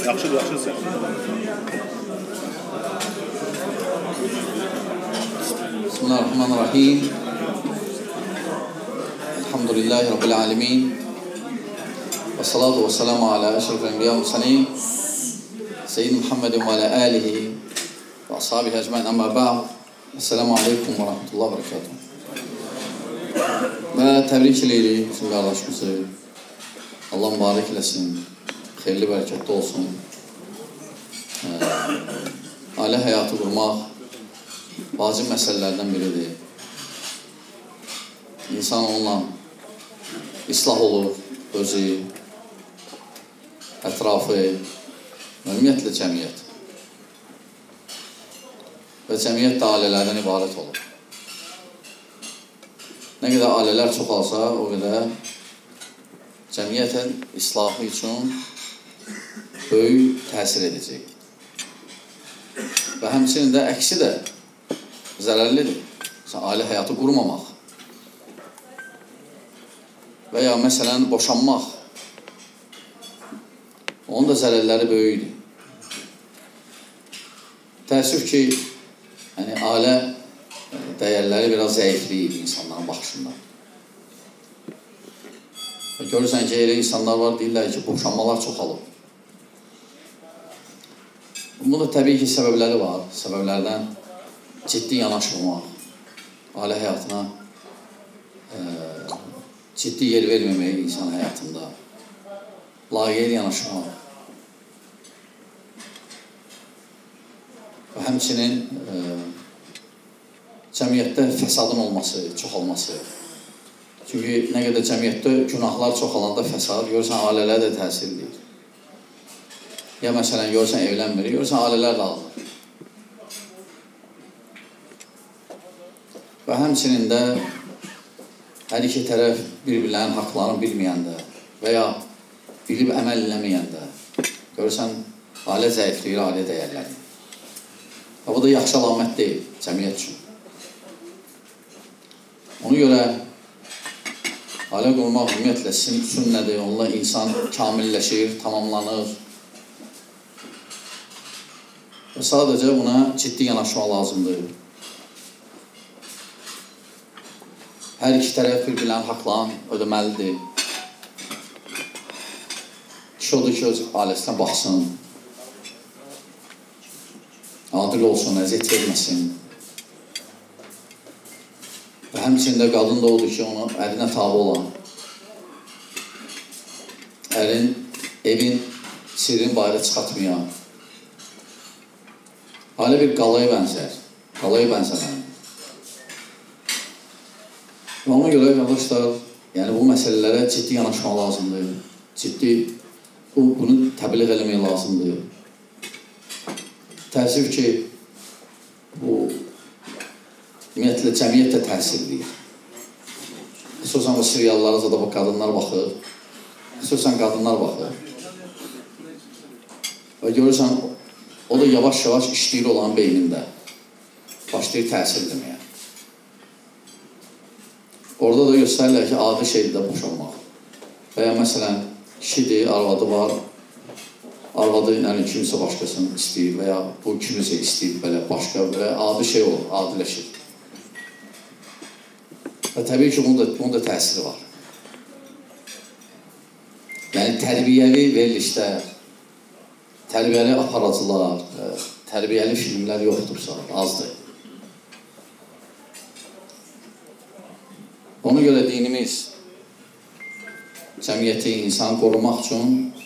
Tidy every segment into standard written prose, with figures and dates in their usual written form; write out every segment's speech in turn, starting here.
Yaxşıdır. Bismillahirrahmanirrahim. Elhamdülillahi Rabbil alemin. Və salatu və selamu alə əşrafil enbiya mursalin. Seyyid Muhammedin və alə alihi və ashabihi ecmaîn, amma ba'd. Esselamu aleykum və rahmetullahi və berekatuhu. Və təbrik edirik bizim qardaşımızı. Allah mübarək eləsin, xeyirli, bərəkətli olsun. Ailə həyatı qurmaq vacib məsələlərdən biridir. İnsan onunla islah olur, özü, ətrafı, ümumiyyətlə cəmiyyət. Və cəmiyyət də ailələrdən ibarət olur. Nə qədər ailələr çoxalsa, o qədər cəmiyyətin islahı üçün böyük təsir edəcək. Və həmçinin də əksi də zərərlidir. Məsələn, ailə həyatı qurmamaq və ya məsələn, boşanmaq. Onun da zərərləri böyükdür. Təəssüf ki, ailə dəyərləri biraz zəifliyir insanların baxışında. Və görürsən ki, elə insanlar var, deyirlər ki, boşanmalar çoxalıb. Bunun da təbii ki, səbəbləri var. Səbəblərdən ciddi yanaşmamaq, ailə həyatına ciddi yer verməmək insan həyatında, laqeyd yanaşmaq və həmçinin cəmiyyətdə fəsadın olması, çoxalması. Çünki nə qədər cəmiyyətdə günahlar çoxalanda fəsad, görürsən, ailələr də təsir edir. Ya məsələn, görürsən, evlənmir, görürsən, ailələr də alır. Və həmçinin də hər iki tərəf bir-birlərinin haqlarını bilməyəndə və ya bilib əməl eləməyəndə görürsən, ailə zəifliyir, ailə dəyərləri. Və bu da yaxşı əlamət deyil cəmiyyət üçün. Ona görə ailə qurmaq ümumiyyətlə sünnədir, onunla insan kamilləşir, tamamlanır. Və sadəcə buna ciddi yanaşmaq lazımdır. Hər iki tərəf bir-birlərinin haqlarını ödəməlidir. Kişi odur ki, öz ailəsinə baxsın, adil olsun, əziyyət verməsin. Və həmçində qadın da odur ki, onu ərinə tabi olan, ərin, evin sirrini bayra çıxartmayan. Ailə bir qalaya bənzər. Və ona görə, qardaşlar, bu məsələlərə ciddi yanaşmaq lazımdır. Ciddi bunu təbliğ eləmək lazımdır. Təəssüf ki, bu ümumiyyətlə cəmiyyət də təsir edir. Xüsusən bu seriallara da bu qadınlar baxır. Qadınlar baxır. Və görürsən, o da yavaş-yavaş işləyir olan beynində. Başlayır təsir etməyə. Orada da göstərirlər ki, adi şeydir də boşanmaq. Və ya məsələn, kişidir, arvadı var, arvadı kimsə başqasını istəyir və ya bu kimsə istəyir, belə başqa və adi şey olur, adiləşir. Və təbii ki, bunun da təsiri var. Yəni, tərbiyəvi verilişlər, tərbiyəli aparacılar, tərbiyəli filmlər yoxdursa, azdır. Ona görə dinimiz cəmiyyəti, insanı qorumaq üçün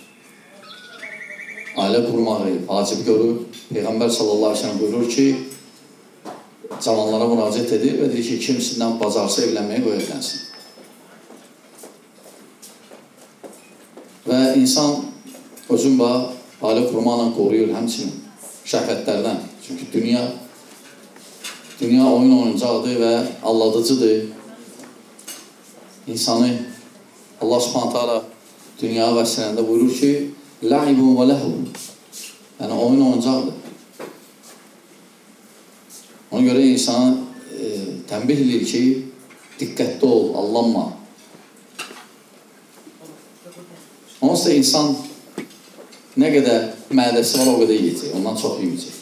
ailə qurmağı vacib görür. Peyğəmbər sallallahu aleyhi ve sellem buyurur ki, cavanlara müraciət edir və deyir ki, kimisindən bacarsa evlənməyə qoy evlənsin. Və insan özün ailə qurmaqla qoruyur həmçinin şəhvətlərdən. Çünki dünya oyun oyuncaqdır və aldadıcıdır. İnsanı Allah Subhanahu taala dünyaya vəsələndə buyurur ki, la'ibun və ləhu. Yəni, oyun oyuncaqdır. Ona görə insana tənbih edir ki, diqqətli ol, aldanma. Onsuz da insan nə qədər mədəsi var, o qədər yiyəcək. Ondan çox yeməyəcək.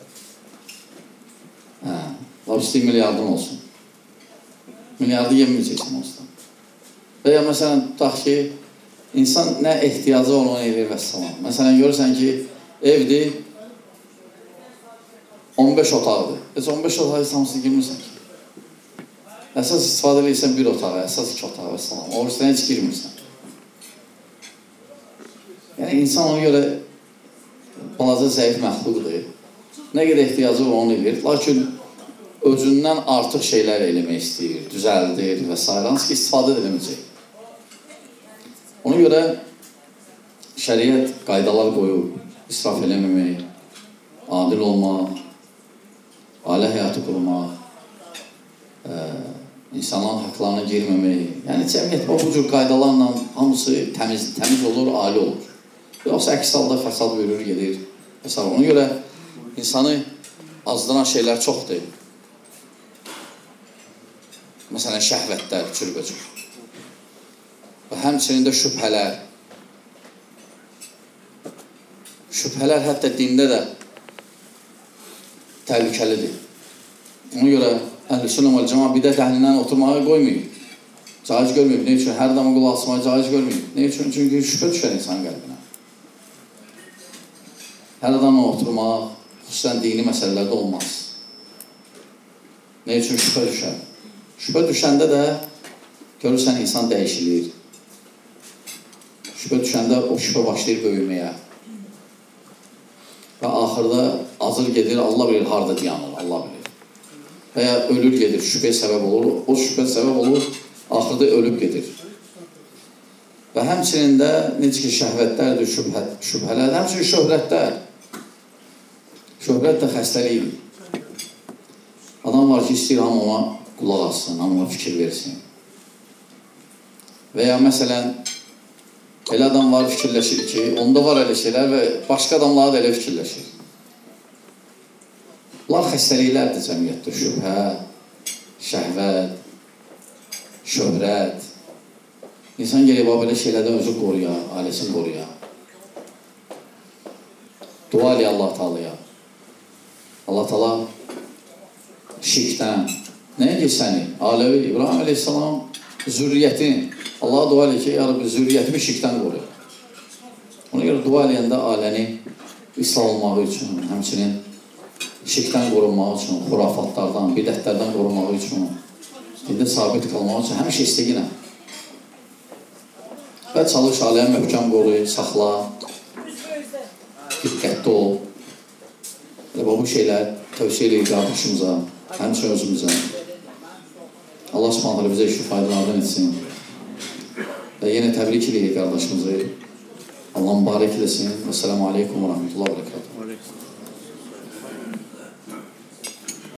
Laf istəyir milyardın olsun. Milyardı yeməyəcəksən olsun. Və ya məsələn, tutaq ki, insan nə ehtiyacı var, onu edir və salam. Məsələn, görürsən ki, evdir, 15 otaqdır. Heç 15 otağı heç hamısını girmirsən ki. Əsas istifadə edirsən bir otağı, əsas 2 otağı və salam. Oruçdan heç girmirsən. Yəni, insan ona görə balaca zəif məxluqdur. Nə qədər ehtiyacı var, onu edir. Lakin özündən artıq şeylər eləmək istəyir, düzəldir və s. Hansı ki, istifadə edilməyəcək. Ona görə şəriət qaydalar qoyub, israf eləməmək, adil olmaq, ailə həyatı qurmaq, insanların haqlarına girməmək. Yəni, cəmiyyət bu cür qaydalarla hamısı təmiz olur, ali olur. Yoxsa əks halda fəsad verir, gedir. Ona görə insanı azdıran şeylər çoxdur. Məsələn, şəhvətlər, cürbəcür. Və həmçinin də şübhələr. Şübhələr hətta dində də təhlükəlidir. Ona görə Əhl-i-Sünnə vəl-Cəmaə bidət əhlindən oturmağa qoymayıb. Caiz görməyib. Ne üçün? Hər adamı qulaq asmağa caiz görməyib. Ne üçün? Çünki şübhə düşər insan qəlbinə. Hər adamla oturmaq, xüsusən dini məsələlərdə olmaz. Ne üçün? Şübhə düşər. Şübhə düşəndə də görürsən insan dəyişilir. Şübhə düşəndə o şübhə başlayır böyüməyə. Və axırda azır gedir, Allah bilir, harada dayanır, Allah bilir. Və ya ölür gedir, şübhə səbəb olur, o şübhə səbəb olur, axırda ölüb gedir. Və həmçinin də necə ki, şəhvətlərdir, şübhələr, həmçinin şöhrətlər. Şöhrət də xəstəlikdir. Adam var ki, istəyir hamı ona qulaq assın, hamı ona fikir versin. Və ya məsələn, elə adam var fikirləşir ki, onda var elə şeylər və başqa adamlara da elə fikirləşir. Bunlar xəstəliklərdir cəmiyyətdə. Şübhə, şəhvət, şöhrət. İnsan gəlib belə şeylərdən özü qoruya, ailəsini qoruya. Dua eləyə Allah Taalaya. Allah Taala şirkdən, nəyə ki səni? Aləvi, İbrahim əleyhissalam zürriyyətini, Allah'a dua elə ki, ya Rabbi, zürriyyətimi şirkdən qoruya. Ona görə dua eləyəndə ailəni islah olmağı üçün, həmçinin şirkdən qorunmaq üçün, xurafatlardan, bidətlərdən qorunmaq üçün, dində sabit qalmaq üçün həmişə istəyinə. Və çalış, ailəyə möhkəm qoru, saxla, diqqətli ol. Və bu şeylər tövsiyə edir qardaşımıza, həmçinin özümüzə. Allah Subhanahu bizə işi faydalardan etsin. Və yenə təbrik edir qardaşımızı. Allah mübarək eləsin. Esselamu aleykum və rəhmətullah və bərəkatuhu.